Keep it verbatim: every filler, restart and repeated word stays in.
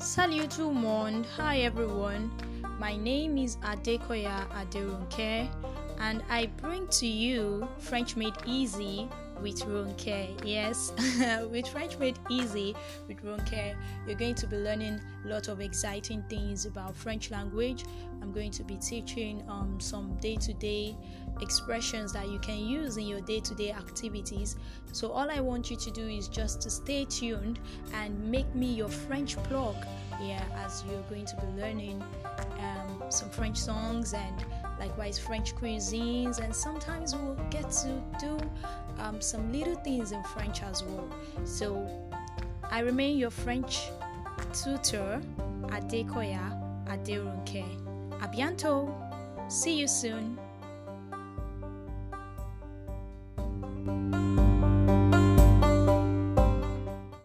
Salut tout le monde. Hi everyone. My name is Adekoya Aderunke and I bring to you French Made Easy with Ronke. Yes, with French Made Easy with Ronke, you're going to be learning a lot of exciting things about French language. I'm going to be teaching um, some day-to-day expressions that you can use in your day-to-day activities. So all I want you to do is just to stay tuned and make me your French plug. Yeah, as you're going to be learning um, some French songs and likewise French cuisines, and sometimes we'll get to do um, some little things in French as well. So I remain your French tutor, Adekoya Aderunke. A bientôt. See you soon.